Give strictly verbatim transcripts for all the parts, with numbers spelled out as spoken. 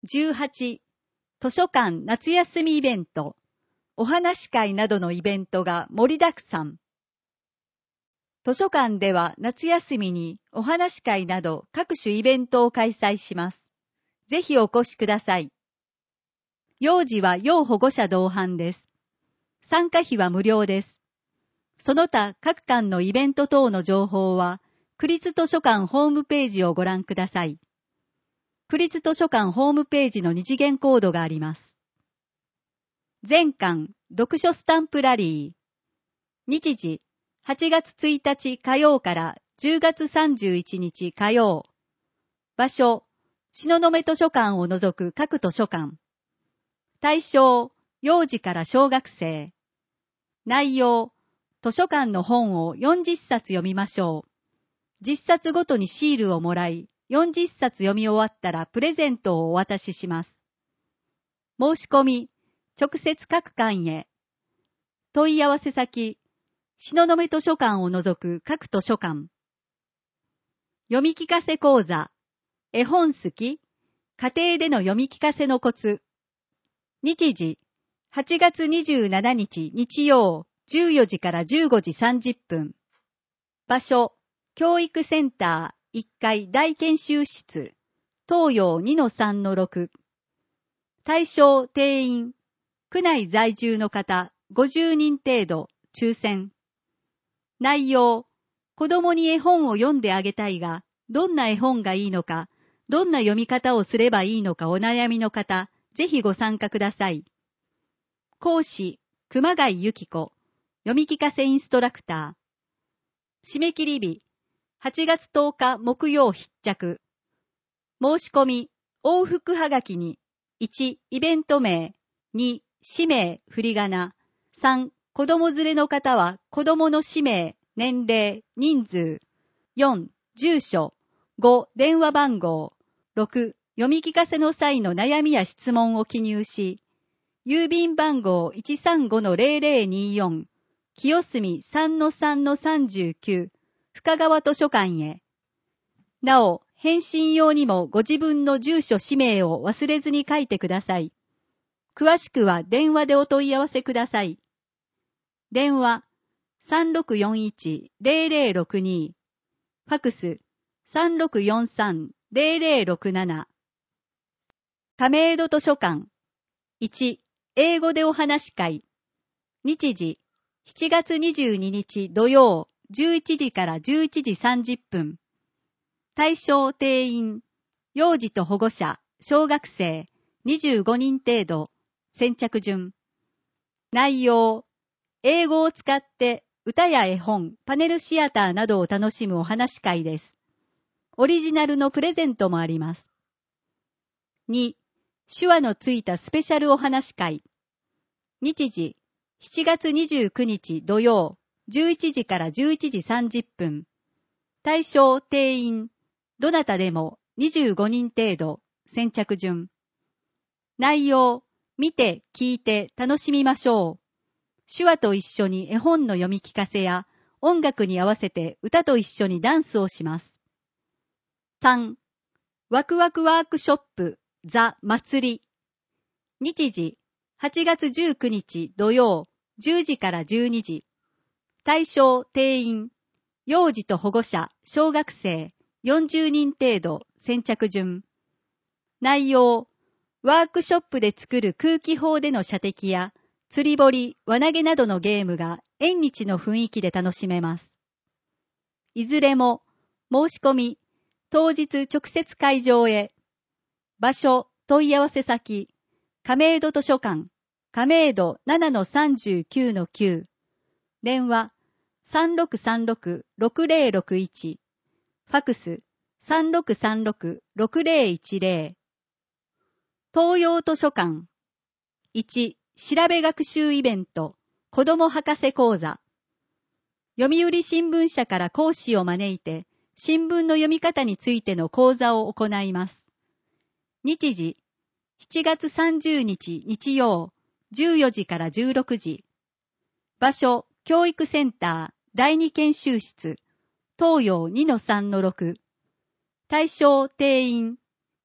じゅうはち、図書館夏休みイベント、お話会などのイベントが盛りだくさん。図書館では夏休みにお話会など各種イベントを開催します。ぜひお越しください。幼児は要保護者同伴です。参加費は無料です。その他各館のイベント等の情報は、区立図書館ホームページをご覧ください。区立図書館ホームページの二次元コードがあります。全館読書スタンプラリー。日時、はちがつついたち火曜からじゅうがつさんじゅういちにち火曜。場所、東雲図書館を除く各図書館。対象、幼児から小学生。内容、図書館の本をよんじゅっさつ読みましょう。じゅっさつごとにシールをもらい、よんじゅっさつ読み終わったらプレゼントをお渡しします。申し込み、直接各館へ。問い合わせ先、東雲図書館を除く各図書館。読み聞かせ講座、絵本好き、家庭での読み聞かせのコツ。日時、はちがつにじゅうしちにち日曜、じゅうよじからじゅうごじさんじゅっぷん。場所、教育センターいっかい大研修室、東洋 にのさんのろく。対象定員、区内在住の方ごじゅうにん程度、抽選。内容、子供に絵本を読んであげたいが、どんな絵本がいいのか、どんな読み方をすればいいのかお悩みの方、ぜひご参加ください。講師、熊谷由紀子、読み聞かせインストラクター。締め切り日、はちがつとおか木曜必着。申し込み、往復はがきに、いち、イベント名、に、氏名、振り仮名、さん、子供連れの方は子供の氏名、年齢、人数、よん、住所、ご、電話番号、ろく、読み聞かせの際の悩みや質問を記入し、郵便番号 いちさんごのぜろぜろによん、清澄 さんのさんのさんじゅうきゅう、深川図書館へ。なお、返信用にもご自分の住所氏名を忘れずに書いてください。詳しくは電話でお問い合わせください。電話 さんろくよんいちぜろぜろろくに、ファクス さんろくよんさんぜろぜろろくなな。亀戸図書館。いち、英語でお話会。日時、しちがつにじゅうににち土曜、じゅういちじからじゅういちじさんじゅっぷん。対象定員、幼児と保護者、小学生、にじゅうごにん程度、先着順。内容、英語を使って歌や絵本、パネルシアターなどを楽しむお話会です。オリジナルのプレゼントもあります。に、手話のついたスペシャルお話会。日時、しちがつにじゅうくにち土曜、じゅういちじからじゅういちじさんじゅっぷん。対象定員、どなたでもにじゅうごにん程度、先着順。内容、見て、聞いて楽しみましょう。手話と一緒に絵本の読み聞かせや、音楽に合わせて歌と一緒にダンスをします。さん、ワクワクワークショップ、ザ・祭り。日時、はちがつじゅうくにち土曜、じゅうじからじゅうにじ。対象定員、幼児と保護者、小学生、よんじゅうにん程度、先着順。内容、ワークショップで作る空気砲での射的や、釣り堀、輪投げなどのゲームが縁日の雰囲気で楽しめます。いずれも、申し込み、当日直接会場へ。場所、問い合わせ先、亀戸図書館、亀戸 ななのさんじゅうきゅうのきゅう。電話、さんろくさんろくろくぜろろくいち。ファクス、さんろくさんろくろくぜろいちぜろ。東洋図書館。いち、調べ学習イベント、子ども博士講座。読売新聞社から講師を招いて、新聞の読み方についての講座を行います。日時、しちがつさんじゅうにち日曜、じゅうよじからじゅうろくじ。場所、教育センター、だいに研修室、東洋 にのさんのろく。対象定員、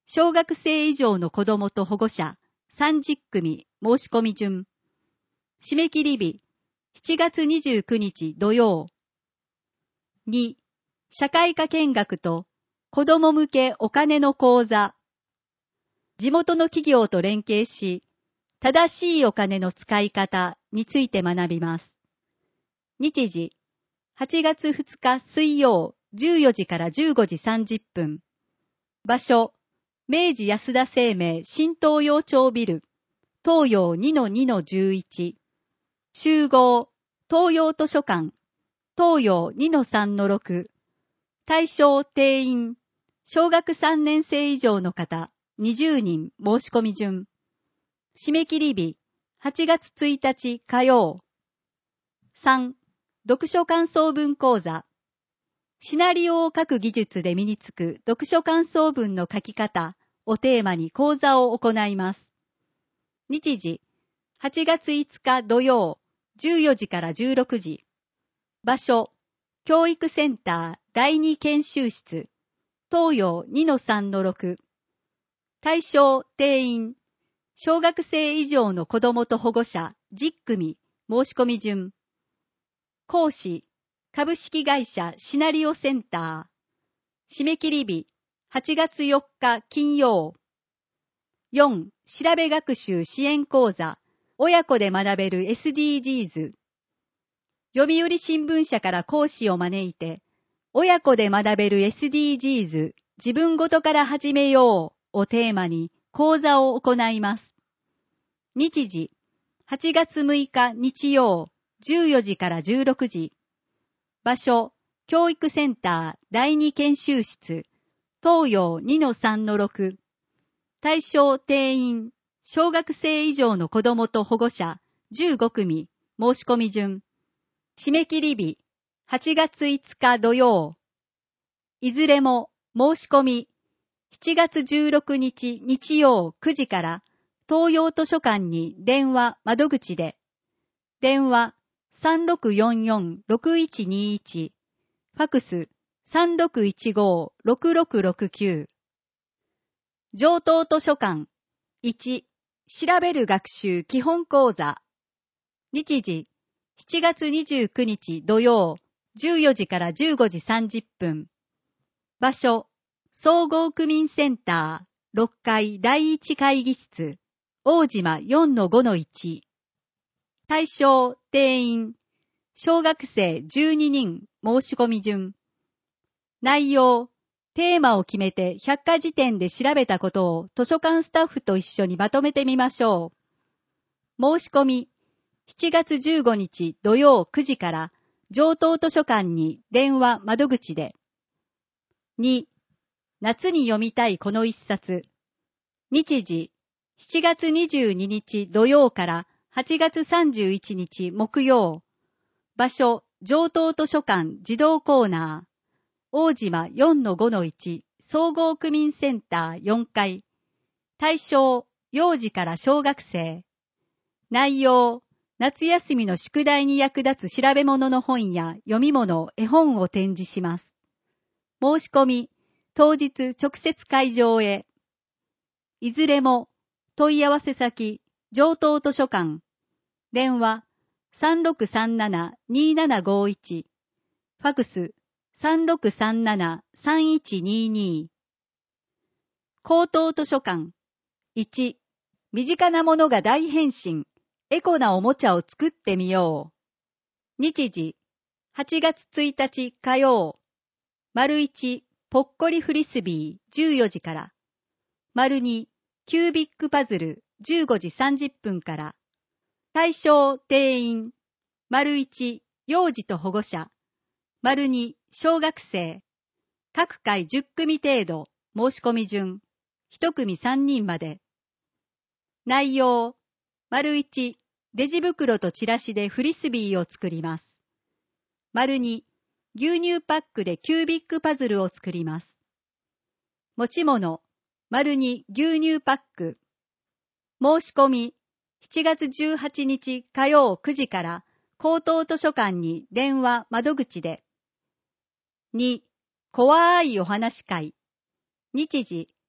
小学生以上の子供と保護者さんじゅっくみ申し込み順。締め切り日しちがつにじゅうくにち土曜。に、社会科見学と子供向けお金の講座。地元の企業と連携し、正しいお金の使い方について学びます。日時、はちがつふつか水曜じゅうよじからじゅうごじさんじゅっぷん。場所、明治安田生命新東洋町ビル、東洋 にのにのじゅういち。集合、東洋図書館、東洋 にのさんのろく。対象定員、小学さんねん生以上の方、にじゅうにん申し込み順。締め切り日、はちがつついたち火曜。さん、読書感想文講座。シナリオを書く技術で身につく読書感想文の書き方をテーマに講座を行います。日時、はちがついつか土曜、じゅうよじからじゅうろくじ。場所、教育センターだいに研修室、東洋 にのさんのろく。対象定員、小学生以上の子供と保護者じゅっくみ申し込み順。講師、株式会社シナリオセンター。締め切り日、はちがつよっか金曜。よん、調べ学習支援講座、親子で学べる エスディージーズ。読売新聞社から講師を招いて、親子で学べる エスディージーズ、自分ごとから始めようをテーマに講座を行います。日時、はちがつむいか日曜、じゅうよじからじゅうろくじ。場所、教育センターだいに研修室、東洋 にのさんのろく。対象定員、小学生以上の子供と保護者じゅうごくみ申し込み順。締め切り日、はちがついつか土曜。いずれも申し込み、しちがつじゅうろくにち日曜くじから東洋図書館に電話窓口で、電話 さんろくよんよんろくいちにいち、ファクス さんろくいちごろくろくろくきゅう。上東図書館いち、調べる学習基本講座。日時、しちがつにじゅうくにち土曜、じゅうよじからじゅうごじさんじゅっぷん。場所、総合区民センターろっかいだいいち会議室、大島 よんのごのいち。対象定員、小学生じゅうににん申し込み順。内容、テーマを決めて百科事典で調べたことを図書館スタッフと一緒にまとめてみましょう。申し込み、しちがつじゅうごにち土曜くじから上東図書館に電話窓口で。に、夏に読みたいこの一冊。日時、しちがつにじゅうににち土曜からはちがつさんじゅういちにち木曜。場所、上東図書館児童コーナー。大島 よんのごのいち 総合区民センターよんかい。対象、幼児から小学生。内容、夏休みの宿題に役立つ調べ物の本や読み物、絵本を展示します。申し込み、当日直接会場へ。いずれも、問い合わせ先、上東図書館。電話、さんろくさんなな にーななごいち。ファクス、さんろくさんなな さんいちにに。高等図書館。いち、身近なものが大変身。エコなおもちゃを作ってみよう。日時、はちがつついたち火曜。丸いち、ぽっこりフリスビーじゅうよじから。丸に、キュービックパズルじゅうごじさんじゅっぷんから。対象定員。丸いち、幼児と保護者。丸に、小学生。各回じゅっくみ程度。申し込み順。いちくみさんにんまで。内容。丸いち、レジ袋とチラシでフリスビーを作ります。丸に、牛乳パックでキュービックパズルを作ります。持ち物。丸に牛乳パック。申し込み。しちがつじゅうはちにち火曜くじから高等図書館に電話窓口で。に、怖いお話会。日時、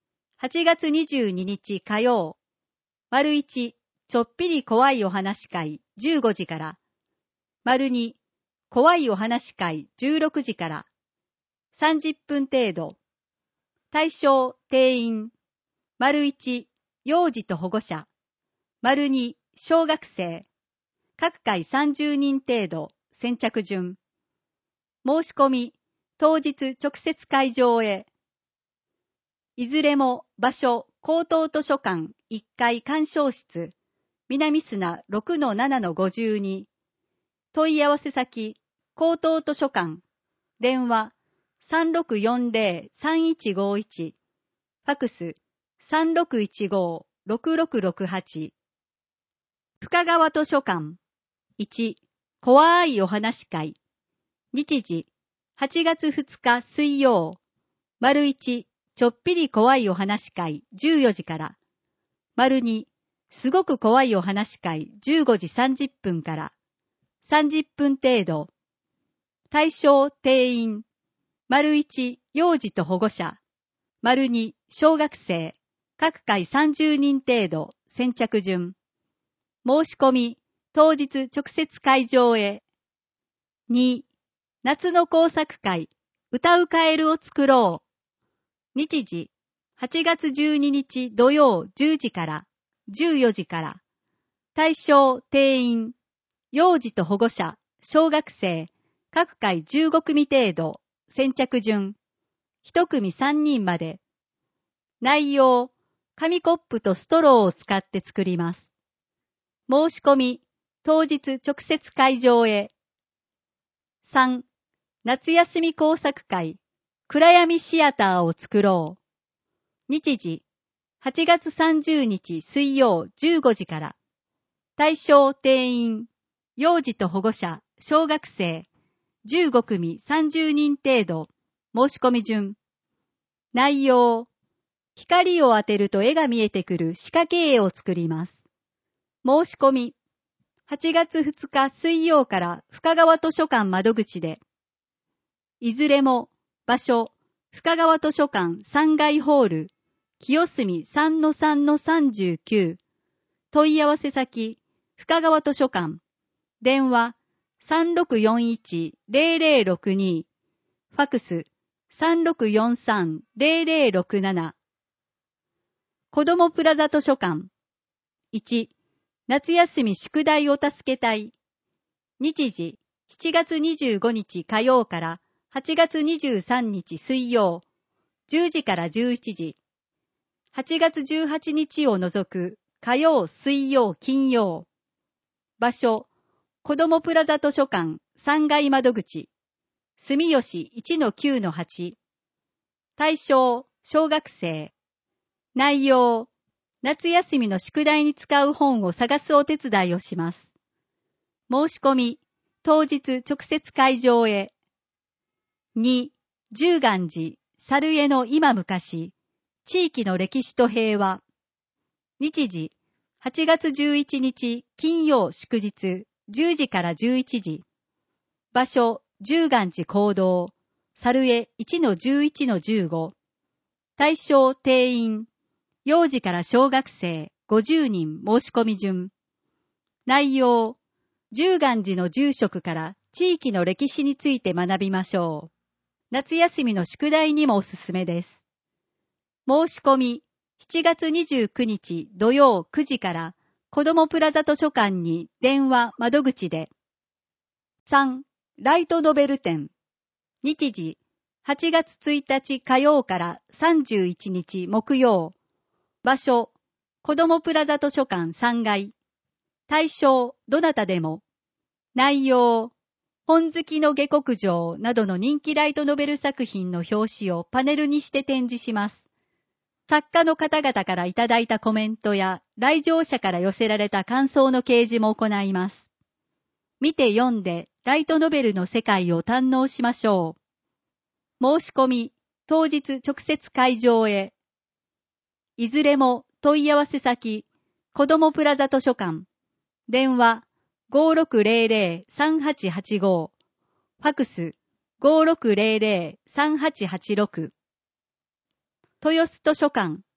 はちがつにじゅうににち火曜。丸いち、ちょっぴり怖いお話会じゅうごじから。丸に、怖いお話会じゅうろくじから。さんじゅっぷん程度。対象、定員。丸いち、幼児と保護者。丸に、小学生。各回さんじゅうにん程度。先着順。申し込み、当日直接会場へ。いずれも場所、高等図書館いっかい鑑賞室、南砂 ろくのななのごじゅうに。問い合わせ先、高等図書館。電話 さんろくよんぜろさんいちごいち。ファクス さんろくいちごろくろくろくはち。深川図書館。いち、怖いお話会。日時、はちがつふつか水曜。丸いち、ちょっぴり怖いお話会じゅうよじから。丸に、すごく怖いお話会じゅうごじさんじゅっぷんから。さんじゅっぷん程度。対象、定員。丸いち、幼児と保護者。丸に、小学生。各回さんじゅうにん程度。先着順。申し込み、当日直接会場へ。に、夏の工作会、歌うカエルを作ろう。日時、はちがつじゅうににち土曜じゅうじからじゅうよじから。対象、定員。幼児と保護者、小学生、各回じゅうごくみ程度。先着順。いち組さんにんまで。内容、紙コップとストローを使って作ります。申し込み、当日直接会場へ。さん、夏休み工作会、暗闇シアターを作ろう。日時、はちがつさんじゅうにち水曜じゅうごじから。対象、定員。幼児と保護者、小学生、じゅうごくみさんじゅうにん程度。申し込み順。内容、光を当てると絵が見えてくる仕掛け絵を作ります。申し込み、はちがつふつか水曜から深川図書館窓口で。いずれも、場所、深川図書館さんがいホール、清澄 さんのさんのさんじゅうきゅう。問い合わせ先、深川図書館。電話 さんろくよんいちぜろぜろろくに。ファクス さんろくよんさんぜろぜろろくなな。子どもプラザ図書館。いち、夏休み宿題を助けたい。日時、しちがつにじゅうごにち火曜からはちがつにじゅうさんにち水曜、じゅうじからじゅういちじ。はちがつじゅうはちにちを除く火曜、水曜、金曜。場所、子どもプラザ図書館さんがい窓口、住吉 いちのきゅうのはち。対象、小学生。内容、夏休みの宿題に使う本を探すお手伝いをします。申し込み、当日直接会場へ。に、十願寺、猿江の今昔、地域の歴史と平和。日時、はちがつじゅういちにち金曜祝日、じゅうじからじゅういちじ。場所、十願寺講堂、猿江 いちのじゅういちのじゅうご。対象、定員。幼児から小学生ごじゅうにん申し込み順。内容、十願寺の住職から地域の歴史について学びましょう。夏休みの宿題にもおすすめです。申し込み、しちがつにじゅうくにち土曜くじから子どもプラザ図書館に電話窓口で。さん、ライトノベル展。日時、はちがつついたち火曜からさんじゅういちにち木曜。場所、子どもプラザ図書館さんがい。対象、どなたでも。内容、本好きの下克上などの人気ライトノベル作品の表紙をパネルにして展示します。作家の方々からいただいたコメントや来場者から寄せられた感想の掲示も行います。見て読んでライトノベルの世界を堪能しましょう。申し込み、当日直接会場へ。いずれも問い合わせ先、子どもプラザ図書館。電話 ごろくぜろぜろさんはちはちご。ファクス ごろくぜろぜろさんはちはちろく。豊洲図書館。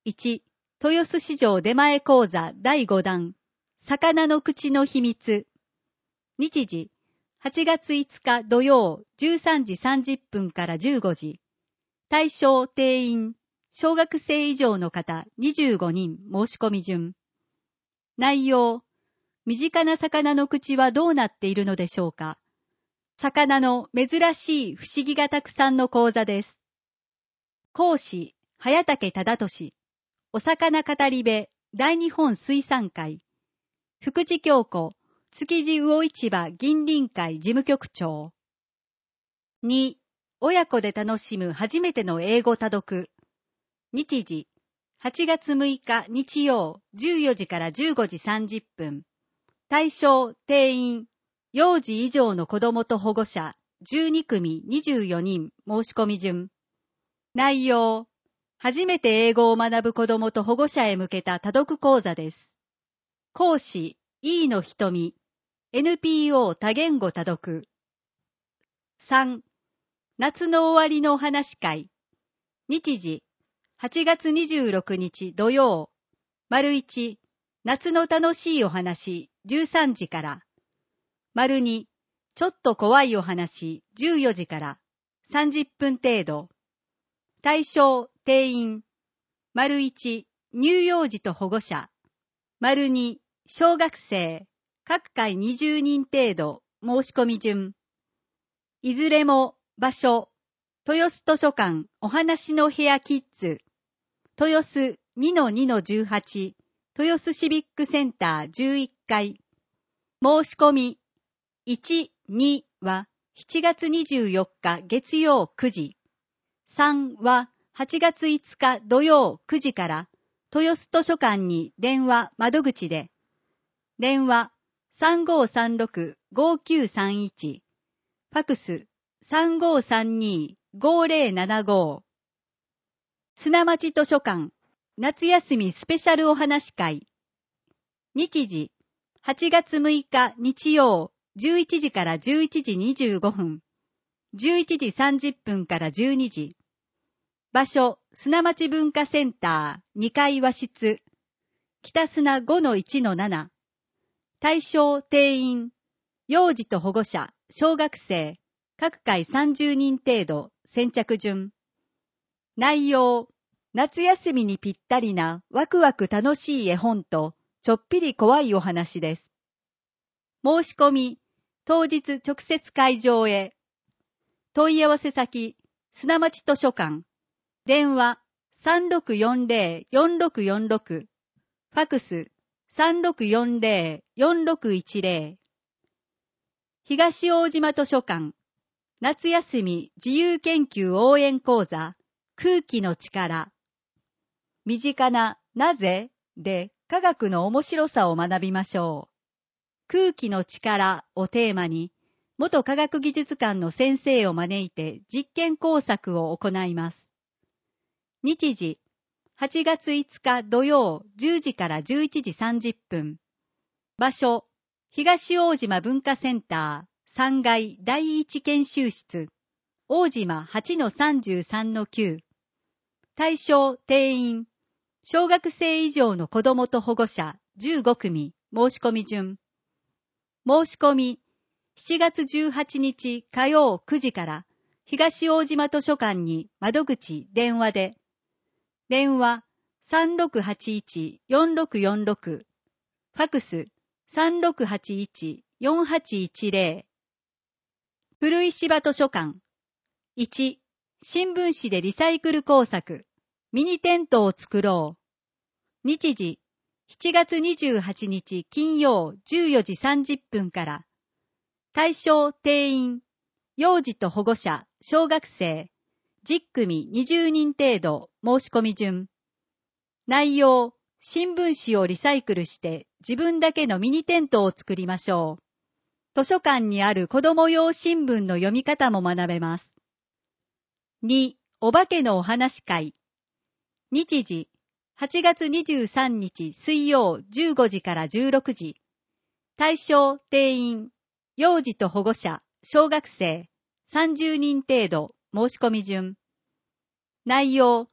いち、豊洲市場出前講座だいごだん、魚の口の秘密。日時、はちがついつか土曜じゅうさんじさんじゅっぷんからじゅうごじ。対象定員、小学生以上の方にじゅうごにん申し込み順。内容、身近な魚の口はどうなっているのでしょうか。魚の珍しい不思議がたくさんの講座です。講師、早竹忠俊。お魚語り部、大日本水産会。福地京子、築地魚市場銀鱗会事務局長。に、親子で楽しむ初めての英語多読。日時、はちがつむいか日曜じゅうよじからじゅうごじさんじゅっぷん。対象定員、幼児以上の子どもと保護者じゅうにくみにじゅうよにん申し込み順。内容、初めて英語を学ぶ子どもと保護者へ向けた多読講座です。講師、飯野瞳、エヌピーオー 多言語多読。さん、夏の終わりのお話会。日時、はちがつにじゅうろくにち土曜。丸いち、夏の楽しいお話じゅうさんじから。丸に、ちょっと怖いお話じゅうよじからさんじゅっぷん程度。対象、定員。丸いち、乳幼児と保護者。丸に、小学生。各回にじゅうにん程度。申し込み順。いずれも、場所。豊洲図書館お話の部屋キッズ。豊洲 にのにのじゅうはち。豊洲シビックセンターじゅういっかい。申し込み。いち、にはしちがつにじゅうよっか月曜くじ。さんははちがついつか土曜くじから豊洲図書館に電話窓口で。電話 さんごーさんろくごきゅうさんいち。ファクス さんごーさんにーごーぜろななご。砂町図書館夏休みスペシャルお話会。日時、はちがつむいか日曜じゅういちじからじゅういちじにじゅうごふん。じゅういちじさんじゅっぷんからじゅうにじ。場所、砂町文化センターにかい和室。北砂 ごのいちのなな。対象定員。幼児と保護者、小学生。各回さんじゅうにん程度。先着順。内容。夏休みにぴったりなワクワク楽しい絵本とちょっぴり怖いお話です。申し込み、当日直接会場へ。問い合わせ先、砂町図書館。電話 さんろくよんぜろよんろくよんろく。ファクス さんろくよんぜろよんろくいちぜろ。東大島図書館。夏休み自由研究応援講座。空気の力。身近ななぜで科学の面白さを学びましょう。空気の力をテーマに、元科学技術館の先生を招いて実験工作を行います。日時、はちがついつか土曜じゅうじからじゅういちじさんじゅっぷん。場所、東大島文化センターさんがいだいいち研修室。大島 はちのさんじゅうさんのきゅう。対象定員。小学生以上の子どもと保護者じゅうごくみ。申し込み順。申し込み、しちがつじゅうはちにち火曜くじから東大島図書館に窓口電話で。電話 さんろくはちいちよんろくよんろく。ファクス さんろくはちいちよんはちいちぜろ。古石芝図書館。いち、新聞紙でリサイクル工作。ミニテントを作ろう。日時、しちがつにじゅうはちにち金曜じゅうよじさんじゅっぷんから。対象定員。幼児と保護者、小学生。じゅっくみにじゅうにん程度。申し込み順。内容。新聞紙をリサイクルして自分だけのミニテントを作りましょう。図書館にある子供用新聞の読み方も学べます。に、お化けのお話会。日時、はちがつにじゅうさんにち水曜じゅうごじからじゅうろくじ。対象定員。幼児と保護者、小学生。さんじゅうにん程度。申し込み順。内容。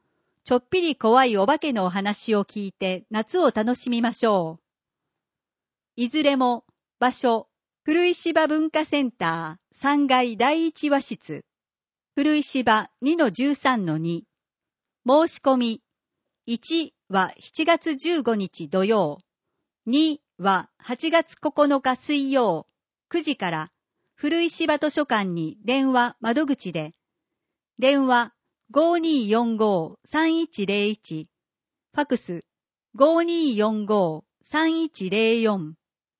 ちょっぴり怖いお化けのお話を聞いて夏を楽しみましょう。いずれも場所、古石場文化センターさんがいだいいち和室、古石場 にのじゅうさんのに、申し込み、いちはしちがつじゅうごにち土曜、にははちがつここのか水曜、くじから古石場図書館に電話窓口で、電話 ごーにーよんごーさんいちゼロいち、ファクス ごーにーよんごーさんいちゼロよん。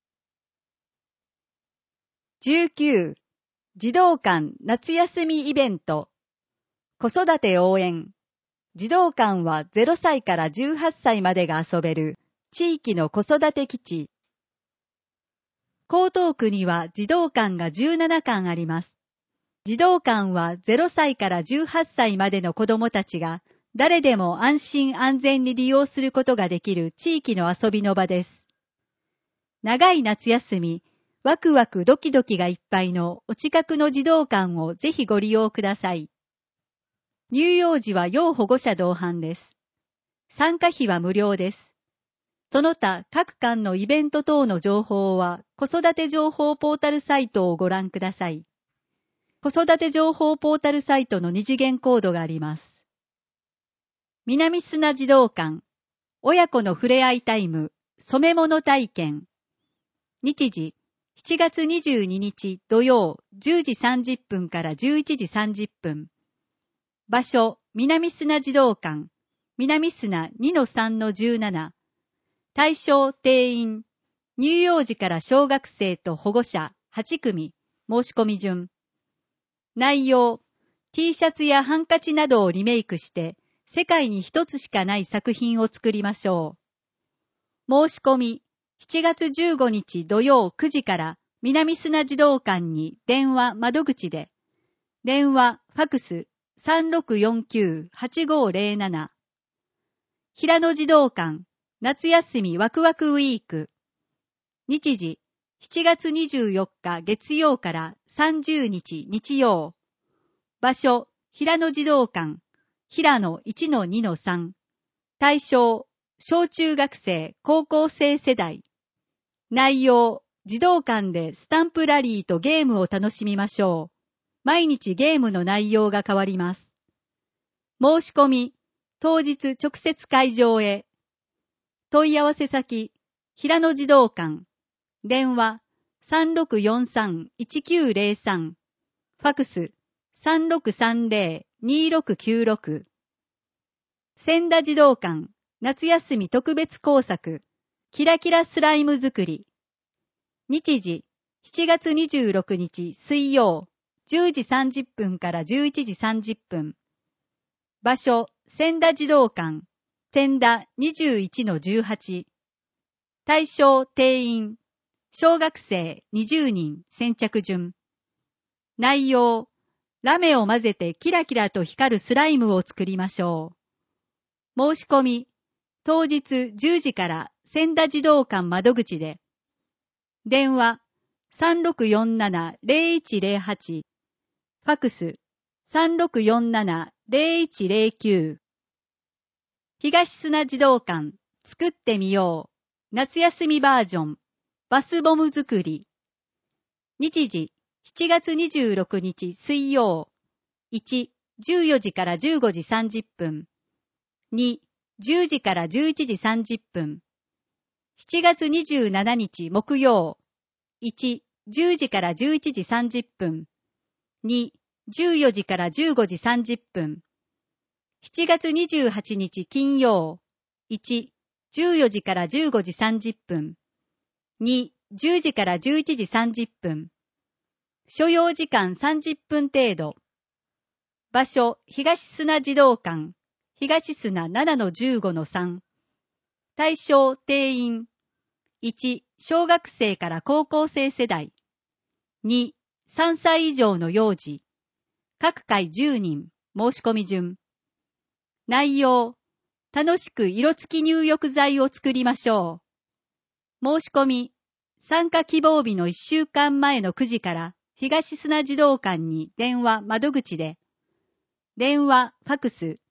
じゅうきゅう、児童館夏休みイベント、子育て応援。児童館はゼロさいからじゅうはっさいまでが遊べる地域の子育て基地。江東区には児童館がじゅうななかんあります。児童館はゼロさいからじゅうはっさいまでの子どもたちが誰でも安心安全に利用することができる地域の遊びの場です。長い夏休み、ワクワクドキドキがいっぱいのお近くの児童館をぜひご利用ください。乳幼児は要保護者同伴です。参加費は無料です。その他各館のイベント等の情報は子育て情報ポータルサイトをご覧ください。子育て情報ポータルサイトの二次元コードがあります。南砂児童館、親子の触れ合いタイム、染め物体験。日時、しちがつにじゅうににち土曜じゅうじさんじゅっぷんからじゅういちじさんじゅっぷん。場所、南砂児童館、南砂 にのさんのじゅうなな。対象定員、乳幼児から小学生と保護者はちくみ、申し込み順。内容、T シャツやハンカチなどをリメイクして、世界に一つしかない作品を作りましょう。申し込み、しちがつじゅうごにち土曜くじから南砂児童館に電話窓口で、電話、ファクス さんろくよんきゅうはちごーゼロなな。平野児童館夏休みワクワクウィーク。日時、しちがつにじゅうよっか月曜からさんじゅうにち日曜。場所、平野児童館、平野 いちのにのさん。対象、小中学生、高校生世代。内容、児童館でスタンプラリーとゲームを楽しみましょう。毎日ゲームの内容が変わります。申し込み、当日直接会場へ。問い合わせ先、平野児童館。電話、さんろくよんさんいちきゅうゼロさん。ファクス、さんろくさんゼロにろくきゅうろく。千田児童館、夏休み特別工作、キラキラスライム作り。日時、しちがつにじゅうろくにち水曜、じゅうじさんじゅっぷんからじゅういちじさんじゅっぷん。場所、千田児童館、千田 にじゅういちのじゅうはち。対象定員、小学生にじゅうにん先着順。内容、ラメを混ぜてキラキラと光るスライムを作りましょう。申し込み、当日じゅうじから千田児童館窓口で。電話、さんろくよんななゼロいちゼロはち。ファクス、さんろくよんななゼロいちゼロきゅう。東砂児童館、作ってみよう。夏休みバージョン、バスボム作り。日時、しちがつにじゅうろくにち水曜。いち、じゅうよじからじゅうごじさんじゅっぷん。に、じゅうじからじゅういちじさんじゅっぷん。しちがつにじゅうしちにち木曜。いち、じゅうじからじゅういちじさんじゅっぷん。に、じゅうよじからじゅうごじさんじゅっぷん。しちがつにじゅうはちにち金曜。いち、じゅうよじからじゅうごじさんじゅっぷん。に、じゅうじからじゅういちじさんじゅっぷん。所要時間さんじゅっぷん程度。場所、東砂児童館、東砂 ななのじゅうごのさん。対象定員。いち、小学生から高校生世代。に、さんさい以上の幼児。各回じゅうにん、申し込み順。内容、楽しく色付き入浴剤を作りましょう。申し込み、参加希望日のいっしゅうかんまえのくじから東砂児童館に電話窓口で、電話、ファクス、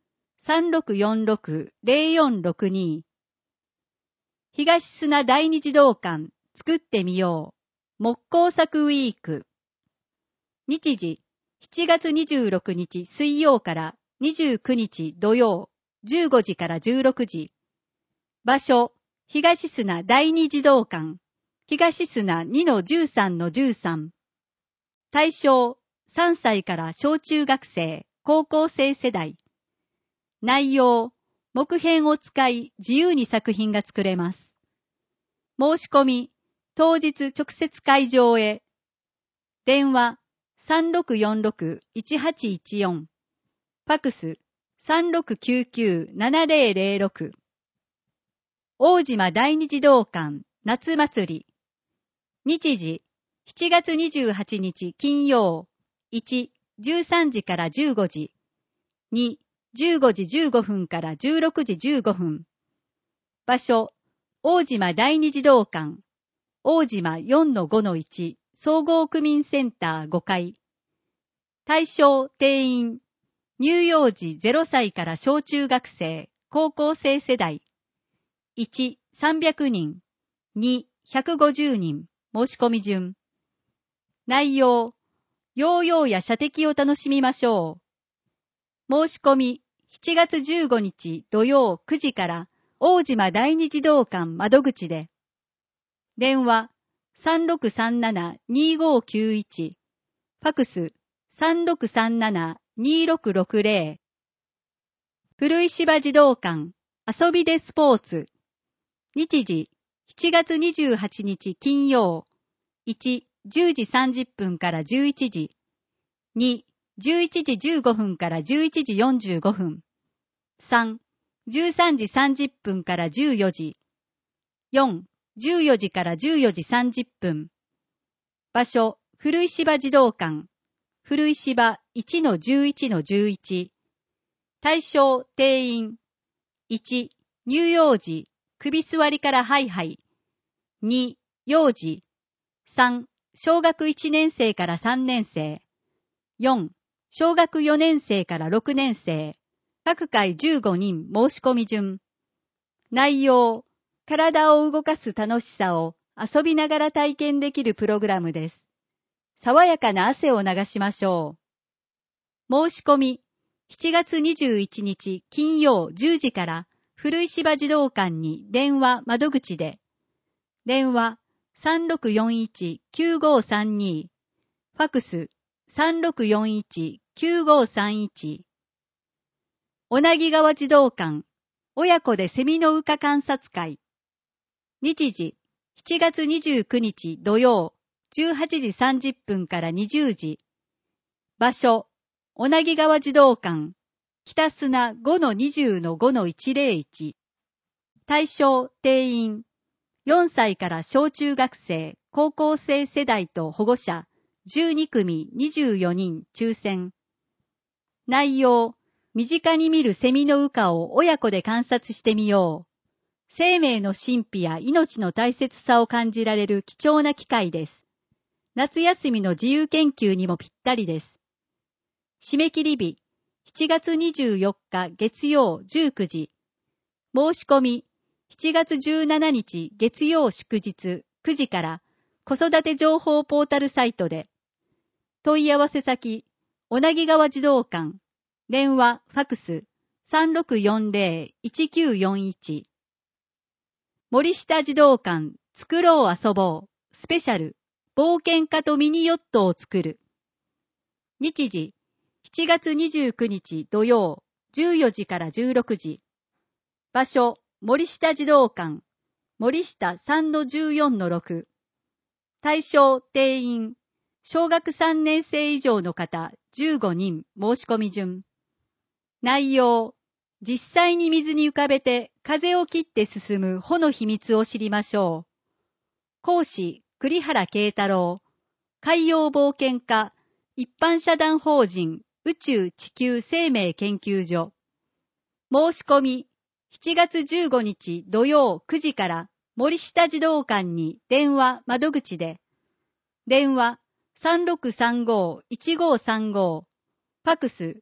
さんろくよんろく ゼロよんろくに。東砂第二児童館作ってみよう。木工作ウィーク。日時、しちがつにじゅうろくにち水曜からにじゅうくにち土曜、じゅうごじからじゅうろくじ。場所、東砂第二児童館、東砂 にのじゅうさんのじゅうさん。対象、さんさいから小中学生、高校生世代。内容、木片を使い自由に作品が作れます。申し込み、当日直接会場へ。電話、さんろくよんろく いちはちいちよん。ファクス、さんろくきゅうきゅう ななぜろぜろろく。大島第二児童館夏祭り。日時、しちがつにじゅうはちにち金曜。いち、じゅうさんじからじゅうごじ。に、じゅうごじじゅうごふんからじゅうろくじじゅうごふん。場所、大島第二児童館。大島 よんのごのいち 総合区民センターごかい。対象定員。乳幼児ゼロさいから小中学生、高校生世代。いち、さんびゃくにん。に、ひゃくごじゅうにん。申し込み順。内容。ヨーヨーや射的を楽しみましょう。申し込み。しちがつじゅうごにち土曜くじから大島第二児童館窓口で。電話 さんろくさんなな にごきゅういち。ファクス さんろくさんなな にろくろくぜろ。古石芝児童館遊びでスポーツ。日時しちがつにじゅうはちにち金曜。いち、じゅうじさんじゅっぷんからじゅういちじ。に、じゅういちじじゅうごふんからじゅういちじよんじゅうごふん。さん、じゅうさんじさんじゅっぷんからじゅうよじ。よん、じゅうよじからじゅうよじさんじゅっぷん。場所、古石場児童館。古石場 いちのじゅういちのじゅういち。対象、定員。いち、乳幼児、首座りからハイハイ。に、幼児。さん、小学いちねんせいからさんねんせい。よん、小学よねんせいからろくねんせい。各回じゅうごにん申し込み順。内容、体を動かす楽しさを遊びながら体験できるプログラムです。爽やかな汗を流しましょう。申し込み、しちがつにじゅういちにち金曜じゅうじから古石場児童館に電話窓口で。電話 さんろくよんいち きゅうごさんに。ファクス さんろくよんいち きゅうごさんいち。小名木川児童館親子でセミの羽化観察会。日時しちがつにじゅうくにち土曜じゅうはちじさんじゅっぷんからにじゅうじ。場所小名木川児童館北砂 ごのにじゅうのごのいちぜろいち。対象定員。よんさいから小中学生、高校生世代と保護者じゅうにくみにじゅうよにん抽選。内容、身近に見るセミの羽化を親子で観察してみよう。生命の神秘や命の大切さを感じられる貴重な機会です。夏休みの自由研究にもぴったりです。締め切り日、しちがつにじゅうよっか月曜じゅうくじ。申し込み、しちがつじゅうしちにち月曜祝日くじから子育て情報ポータルサイトで。問い合わせ先、小名木川児童館。電話、ファクス さんろくよんぜろ いちきゅうよんいち。森下児童館作ろう遊ぼうスペシャル冒険家とミニヨットを作る。日時しちがつにじゅうくにち土曜じゅうよじからじゅうろくじ。場所森下児童館森下 さんのじゅうよんのろく。対象定員小学さんねんせい以上の方じゅうごにん申し込み順。内容、実際に水に浮かべて風を切って進む帆の秘密を知りましょう。講師、栗原慶太郎。海洋冒険家、一般社団法人宇宙地球生命研究所。申し込み、しちがつじゅうごにち土曜くじから森下児童館に電話窓口で。電話 さんろくさんご いちごさんご。ファクス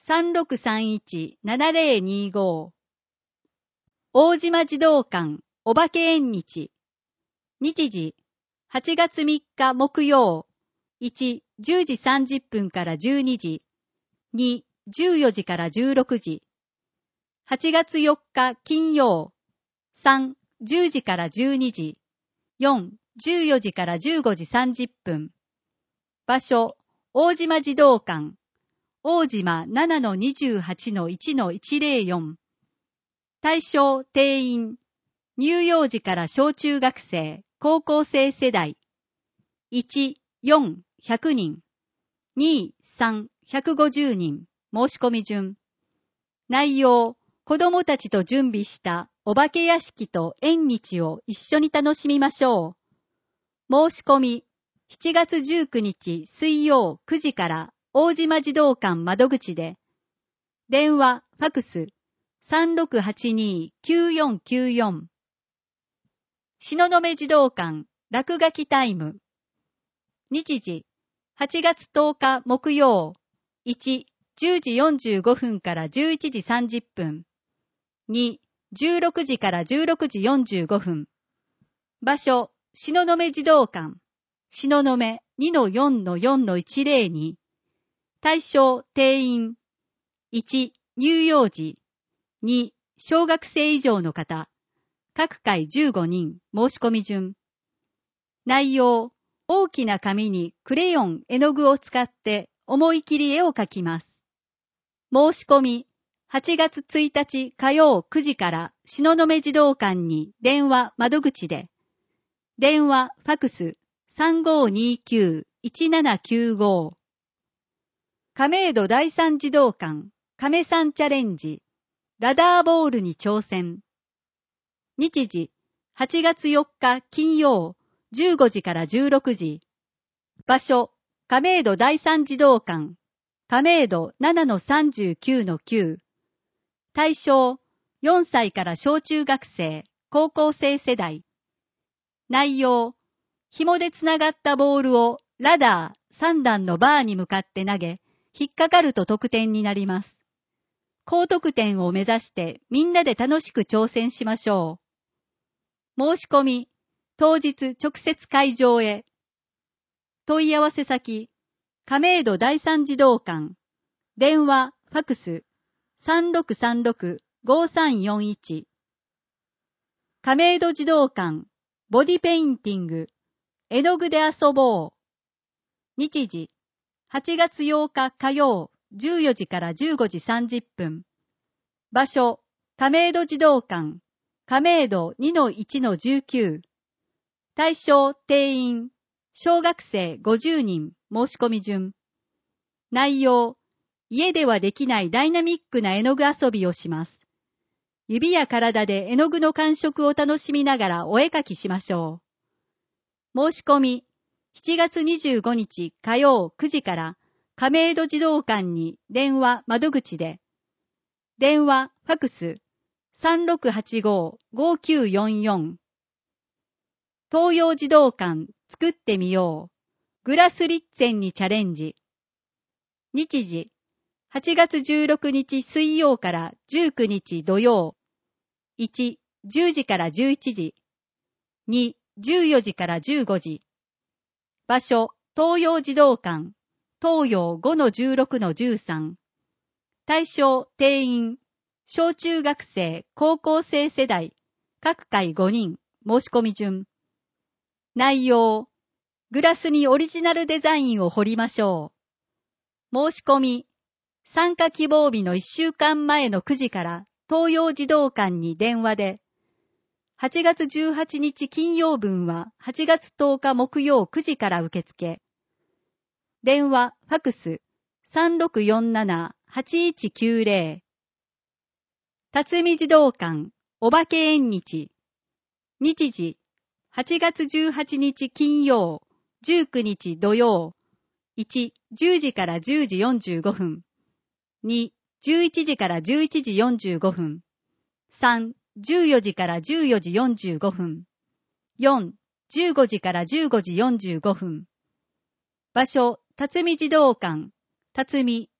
さんろくさんいち ななぜろにご。大島児童館お化け縁日。日時、はちがつみっか木曜。いち、じゅうじさんじゅっぷんからじゅうにじ。に、じゅうよじからじゅうろくじ。はちがつよっか金曜。さん、じゅうじからじゅうにじ。よん、じゅうよじからじゅうごじさんじゅっぷん。場所、大島児童館。大島 ななのにじゅうはちのいちのいちぜろよん。対象定員。乳幼児から小中学生、高校生世代。いち、よん、ひゃくにん。に、さん、ひゃくごじゅうにん。申し込み順。内容、子供たちと準備したお化け屋敷と縁日を一緒に楽しみましょう。申し込み、しちがつじゅうくにち水曜くじから大島児童館窓口で、電話、ファクス、さんろくはちに きゅうよんきゅうよん。東雲児童館落書きタイム。日時、はちがつとおか木曜。いち、じゅうじよんじゅうごふんからじゅういちじさんじゅっぷん。に、じゅうろくじからじゅうろくじよんじゅうごふん。場所、東雲児童館。東雲 にのよんのよんのいちぜろに。対象定員。いち、乳幼児。に、小学生以上の方。各回じゅうごにん。申し込み順。内容。大きな紙にクレヨン、絵の具を使って思い切り絵を描きます。申し込み。はちがつついたち火曜くじから東雲児童館に電話窓口で。電話、ファクス さんごーにーきゅう いちななきゅうご。亀戸第三児童館亀さんチャレンジ。ラダーボールに挑戦。日時、はちがつよっか金曜、じゅうごじからじゅうろくじ。場所、亀戸第三児童館。亀戸 ななのさんじゅうきゅうのきゅう。対象、よんさいから小中学生、高校生世代。内容、紐でつながったボールをラダーさんだんのバーに向かって投げ、引っかかると得点になります。高得点を目指してみんなで楽しく挑戦しましょう。申し込み、当日直接会場へ。問い合わせ先、亀戸第三児童館。電話、ファクス、さんろくさんろく ごさんよんいち。亀戸児童館、ボディペインティング、絵の具で遊ぼう。日時、はちがつようか火曜、じゅうよじからじゅうごじさんじゅっぷん。場所、亀戸児童館、亀戸 にのいちのじゅうきゅう。対象定員、小学生ごじゅうにん、申し込み順。内容、家ではできないダイナミックな絵の具遊びをします。指や体で絵の具の感触を楽しみながらお絵描きしましょう。申し込み、しちがつにじゅうごにち火曜くじから亀戸児童館に電話窓口で。電話、ファクス、さんろくはちご ごきゅうよんよん。東洋児童館作ってみよう。グラスリッツェンにチャレンジ。日時、はちがつじゅうろくにち水曜からじゅうくにち土曜。いち、じゅうじからじゅういちじ。に、じゅうよじからじゅうごじ。場所、東洋児童館、東洋 ごのじゅうろくのじゅうさん。対象、定員、小中学生、高校生世代、各回ごにん、申し込み順。内容、グラスにオリジナルデザインを彫りましょう。申し込み、参加希望日のいっしゅうかんまえのくじから東洋児童館に電話で、はちがつじゅうはちにち金曜分ははちがつとおか木曜くじから受付。電話、ファクス、さんろくよんなな はちいちきゅうぜろ。辰巳児童館、お化け縁日。日時、はちがつじゅうはちにち金曜、じゅうくにち土曜。いち、じゅうじからじゅうじよんじゅうごふん。に、じゅういちじからじゅういちじよんじゅうごふん。さん、じゅうよじからじゅうよじよんじゅうごふん。よん、じゅうごじからじゅうごじよんじゅうごふん。場所、辰巳児童館、辰巳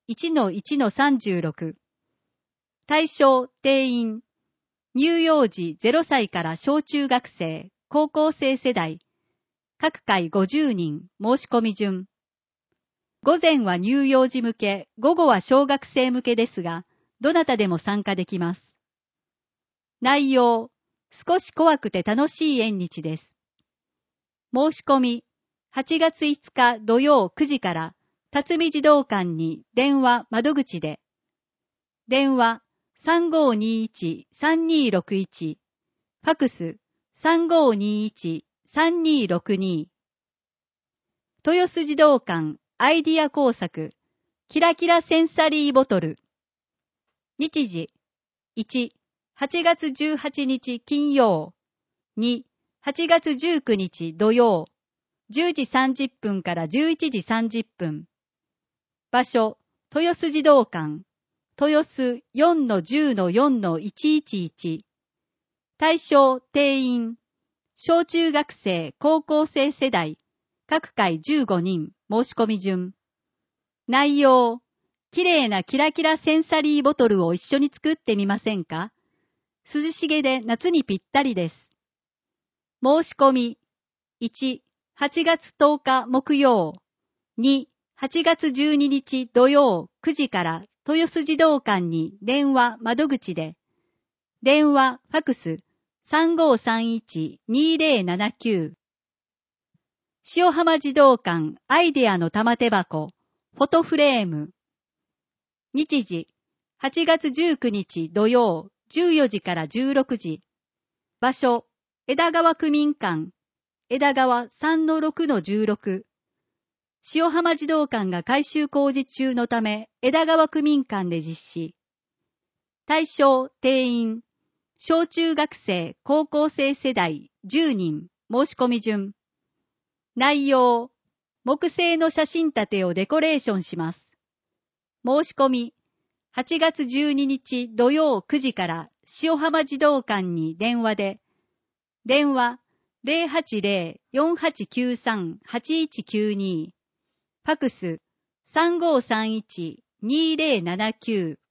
いちのいちのさんじゅうろく。対象定員、乳幼児ゼロさいから小中学生、高校生世代、各回ごじゅうにん、申し込み順。午前は乳幼児向け、午後は小学生向けですが、どなたでも参加できます。内容、少し怖くて楽しい縁日です。申し込み、はちがついつか土曜くじから、辰巳児童館に電話窓口で。電話 さんごーにーいちさんにーろくいち、ファクス さんごーにーいちさんにーろくにー。豊洲児童館アイディア工作、キラキラセンサリーボトル。日時、いち、はちがつじゅうはちにち金曜、に、はちがつじゅうくにち土曜、じゅうじさんじゅっぷんからじゅういちじさんじゅっぷん。場所、豊洲児童館、豊洲 よんのじゅうのよんのいちいちいち。対象定員、小中学生、高校生世代、各回じゅうごにん、申し込み順。内容、きれいなキラキラセンサリーボトルを一緒に作ってみませんか？涼しげで夏にぴったりです。申し込み、いち、はちがつとおか木曜、に、はちがつじゅうににち土曜くじから豊洲児童館に電話窓口で。電話ファクス さんごーさんいちにーぜろななきゅう。塩浜児童館アイデアの玉手箱、フォトフレーム。日時、はちがつじゅうくにち土曜じゅうよじからじゅうろくじ。場所、枝川区民館、枝川 さんのろくのじゅうろく。塩浜児童館が改修工事中のため、枝川区民館で実施。対象定員、小中学生、高校生世代じゅうにん、申し込み順。内容、木製の写真立てをデコレーションします。申し込み、はちがつじゅうににち土曜くじから塩浜児童館に電話で。電話 ゼロはちゼロ よんはちきゅうさん はちいちきゅうに。ファクス さんごーさんいちにーぜろななきゅう。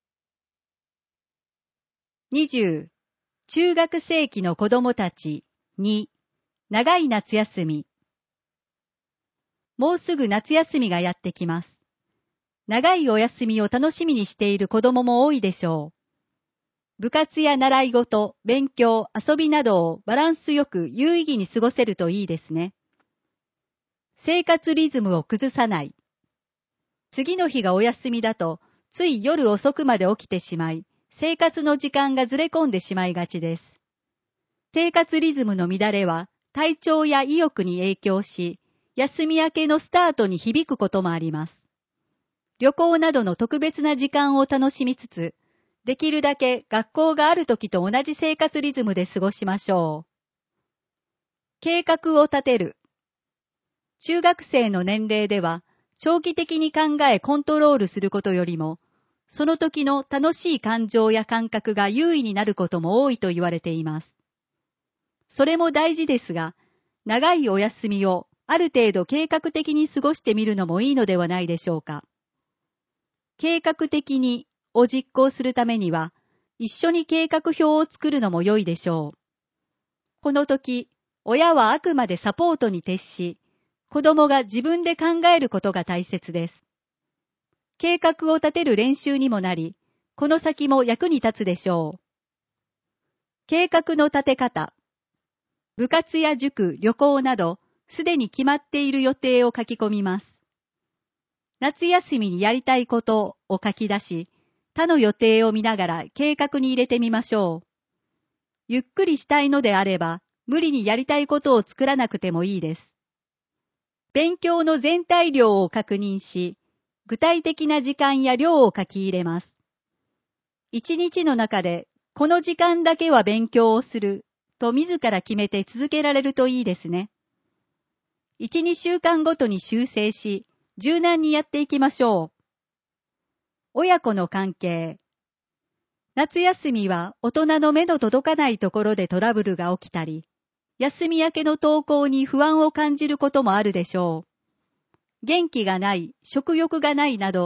にじゅう、中学生期の子どもたちに、長い夏休み。もうすぐ夏休みがやってきます。長いお休みを楽しみにしている子どもも多いでしょう。部活や習い事、勉強、遊びなどをバランスよく有意義に過ごせるといいですね。生活リズムを崩さない。次の日がお休みだと、つい夜遅くまで起きてしまい、生活の時間がずれ込んでしまいがちです。生活リズムの乱れは、体調や意欲に影響し、休み明けのスタートに響くこともあります。旅行などの特別な時間を楽しみつつ、できるだけ学校がある時と同じ生活リズムで過ごしましょう。計画を立てる。中学生の年齢では、長期的に考えコントロールすることよりも、その時の楽しい感情や感覚が優位になることも多いと言われています。それも大事ですが、長いお休みをある程度計画的に過ごしてみるのもいいのではないでしょうか。計画的にを実行するためには、一緒に計画表を作るのも良いでしょう。この時、親はあくまでサポートに徹し、子供が自分で考えることが大切です。計画を立てる練習にもなり、この先も役に立つでしょう。計画の立て方。部活や塾、旅行など、すでに決まっている予定を書き込みます。夏休みにやりたいことを書き出し、他の予定を見ながら計画に入れてみましょう。ゆっくりしたいのであれば、無理にやりたいことを作らなくてもいいです。勉強の全体量を確認し、具体的な時間や量を書き入れます。一日の中で、この時間だけは勉強をすると自ら決めて続けられるといいですね。一、二週間ごとに修正し、柔軟にやっていきましょう。親子の関係。夏休みは大人の目の届かないところでトラブルが起きたり、休み明けの登校に不安を感じることもあるでしょう。元気がない、食欲がないなど、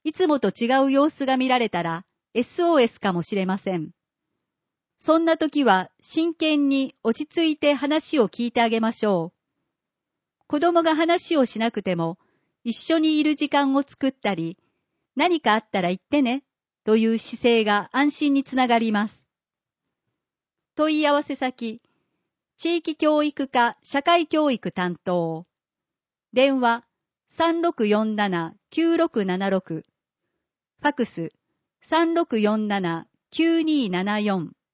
いつもと違う様子が見られたら エスオーエス かもしれません。そんな時は真剣に落ち着いて話を聞いてあげましょう。子供が話をしなくても一緒にいる時間を作ったり、何かあったら言ってねという姿勢が安心につながります。問い合わせ先、地域教育課社会教育担当。電話 さんろくよんななきゅうろくななろく。ファクス さんろくよんななきゅうにーななよん。